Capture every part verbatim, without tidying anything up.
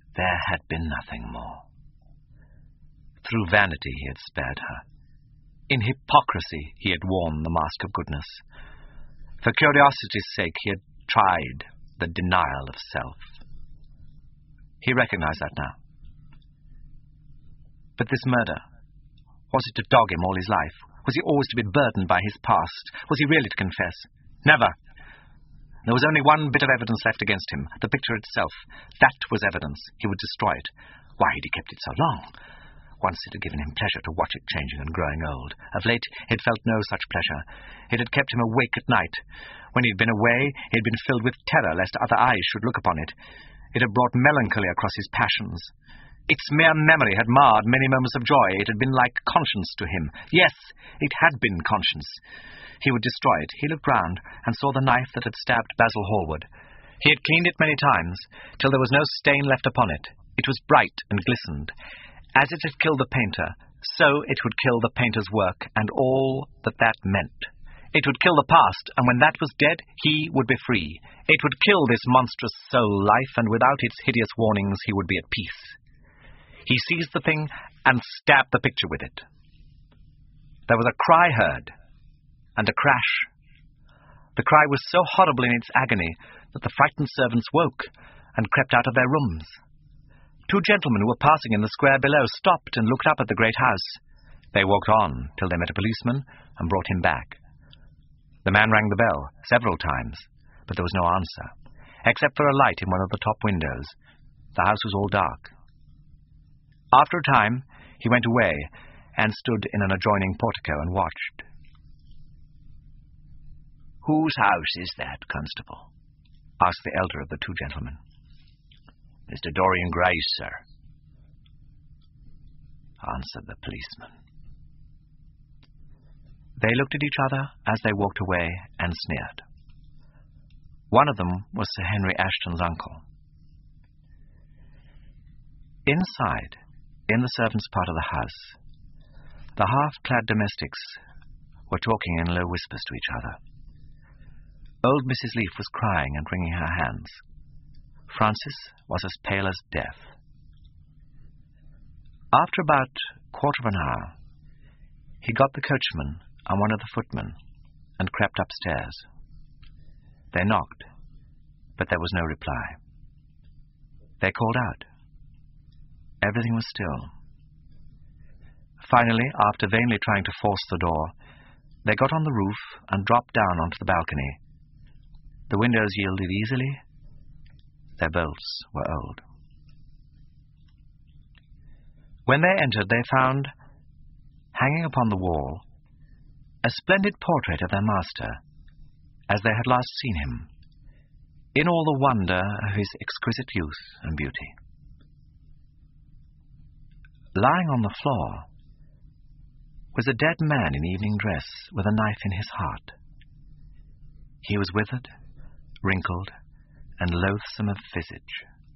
There had been nothing more. Through vanity he had spared her. In hypocrisy he had worn the mask of goodness. For curiosity's sake he had tried the denial of self. He recognized that now. But this murder, was it to dog him all his life? Was he always to be burdened by his past? Was he really to confess? Never! There was only one bit of evidence left against him, the picture itself. That was evidence. He would destroy it. Why had he kept it so long? Once it had given him pleasure to watch it changing and growing old. Of late he had felt no such pleasure. It had kept him awake at night. When he had been away, he had been filled with terror lest other eyes should look upon it. It had brought melancholy across his passions. Its mere memory had marred many moments of joy. It had been like conscience to him. Yes, it had been conscience. He would destroy it. He looked round and saw the knife that had stabbed Basil Hallward. He had cleaned it many times, till there was no stain left upon it. It was bright and glistened. As it had killed the painter, so it would kill the painter's work and all that that meant. It would kill the past, and when that was dead, he would be free. It would kill this monstrous soul life, and without its hideous warnings he would be at peace. He seized the thing and stabbed the picture with it. There was a cry heard, and a crash. The cry was so horrible in its agony that the frightened servants woke and crept out of their rooms. Two gentlemen who were passing in the square below stopped and looked up at the great house. They walked on till they met a policeman and brought him back. The man rang the bell several times, but there was no answer, except for a light in one of the top windows. The house was all dark. After a time, he went away and stood in an adjoining portico and watched. "Whose house is that, Constable?" asked the elder of the two gentlemen. "Mister Dorian Gray's, sir," answered the policeman. They looked at each other as they walked away and sneered. One of them was Sir Henry Ashton's uncle. Inside, in the servants' part of the house, the half-clad domestics were talking in low whispers to each other. Old Missus Leaf was crying and wringing her hands. Francis was as pale as death. After about a quarter of an hour, he got the coachman and one of the footmen and crept upstairs. They knocked, but there was no reply. They called out. Everything was still. Finally, after vainly trying to force the door, they got on the roof and dropped down onto the balcony. The windows yielded easily. Their bolts were old. When they entered, they found, hanging upon the wall, a splendid portrait of their master, as they had last seen him, in all the wonder of his exquisite youth and beauty. Lying on the floor was a dead man in evening dress with a knife in his heart. He was withered, wrinkled, and loathsome of visage.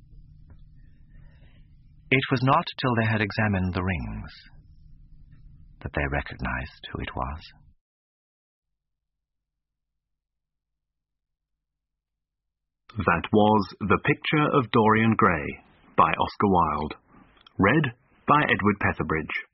It was not till they had examined the rings that they recognized who it was. That was The Picture of Dorian Gray by Oscar Wilde, read by Edward Petherbridge.